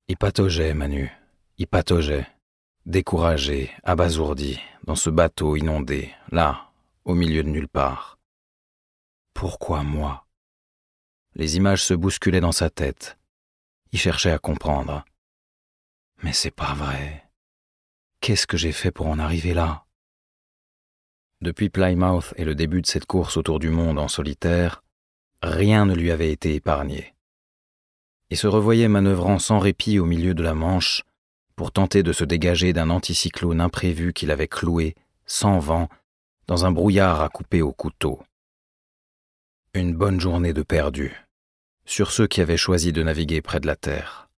Il pataugeait, Manu, il pataugeait, découragé, abasourdi, dans ce bateau inondé, là, au milieu de nulle part. Pourquoi moi? Les images se bousculaient dans sa tête. Il cherchait à comprendre. Mais c'est pas vrai. Qu'est-ce que j'ai fait pour en arriver là? Depuis Plymouth et le début de cette course autour du monde en solitaire, rien ne lui avait été épargné. Il se revoyait manœuvrant sans répit au milieu de la Manche pour tenter de se dégager d'un anticyclone imprévu qu'il avait cloué, sans vent, dans un brouillard à couper au couteau. Une bonne journée de perdu, sur ceux qui avaient choisi de naviguer près de la terre.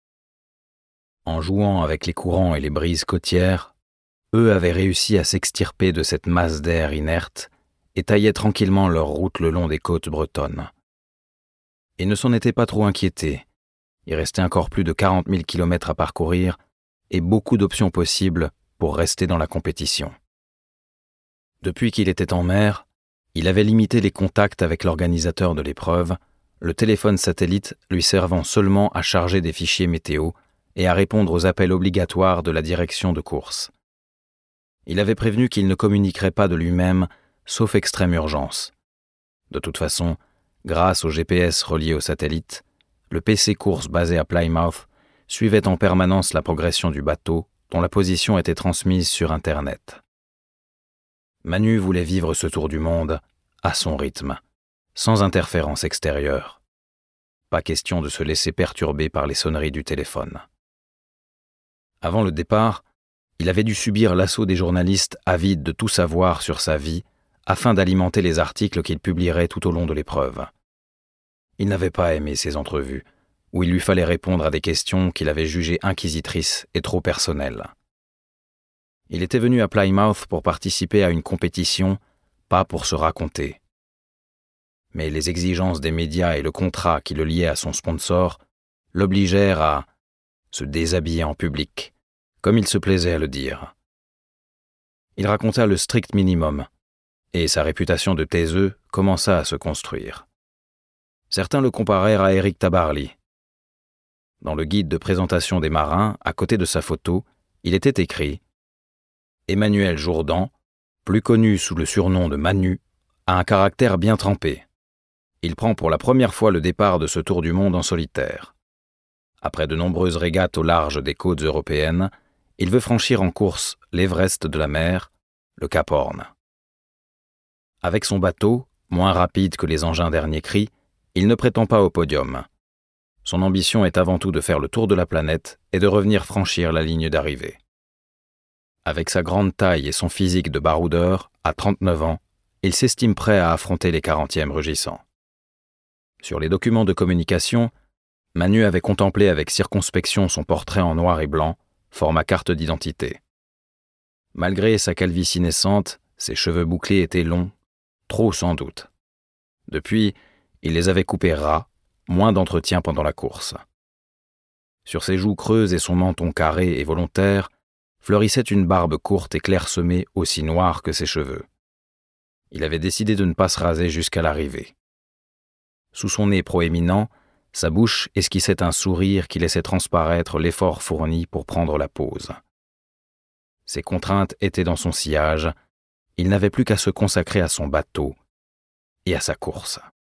En jouant avec les courants et les brises côtières, eux avaient réussi à s'extirper de cette masse d'air inerte et taillaient tranquillement leur route le long des côtes bretonnes. Ils ne s'en étaient pas trop inquiétés. Il restait encore plus de 40 000 kilomètres à parcourir et beaucoup d'options possibles pour rester dans la compétition. Depuis qu'il était en mer, il avait limité les contacts avec l'organisateur de l'épreuve, le téléphone satellite lui servant seulement à charger des fichiers météo et à répondre aux appels obligatoires de la direction de course. Il avait prévenu qu'il ne communiquerait pas de lui-même, sauf extrême urgence. De toute façon, grâce au GPS relié au satellite, le PC course basé à Plymouth suivait en permanence la progression du bateau, dont la position était transmise sur Internet. Manu voulait vivre ce tour du monde à son rythme, sans interférence extérieure. Pas question de se laisser perturber par les sonneries du téléphone. Avant le départ, il avait dû subir l'assaut des journalistes avides de tout savoir sur sa vie afin d'alimenter les articles qu'il publierait tout au long de l'épreuve. Il n'avait pas aimé ces entrevues, où il lui fallait répondre à des questions qu'il avait jugées inquisitrices et trop personnelles. Il était venu à Plymouth pour participer à une compétition, pas pour se raconter. Mais les exigences des médias et le contrat qui le liait à son sponsor l'obligèrent à se déshabiller en public, comme il se plaisait à le dire. Il raconta le strict minimum, et sa réputation de taiseux commença à se construire. Certains le comparèrent à Eric Tabarly. Dans le guide de présentation des marins, à côté de sa photo, il était écrit « Emmanuel Jourdan, plus connu sous le surnom de Manu, a un caractère bien trempé. Il prend pour la première fois le départ de ce tour du monde en solitaire. Après de nombreuses régates au large des côtes européennes, il veut franchir en course l'Everest de la mer, le Cap Horn. Avec son bateau, moins rapide que les engins dernier cri, il ne prétend pas au podium. Son ambition est avant tout de faire le tour de la planète et de revenir franchir la ligne d'arrivée. Avec sa grande taille et son physique de baroudeur, à 39 ans, il s'estime prêt à affronter les 40e rugissants. Sur les documents de communication, Manu avait contemplé avec circonspection son portrait en noir et blanc, format carte d'identité. Malgré sa calvitie naissante, ses cheveux bouclés étaient longs, trop sans doute. Depuis, il les avait coupés ras, moins d'entretien pendant la course. Sur ses joues creuses et son menton carré et volontaire, fleurissait une barbe courte et clairsemée aussi noire que ses cheveux. Il avait décidé de ne pas se raser jusqu'à l'arrivée. Sous son nez proéminent, sa bouche esquissait un sourire qui laissait transparaître l'effort fourni pour prendre la pose. Ses contraintes étaient dans son sillage, il n'avait plus qu'à se consacrer à son bateau et à sa course.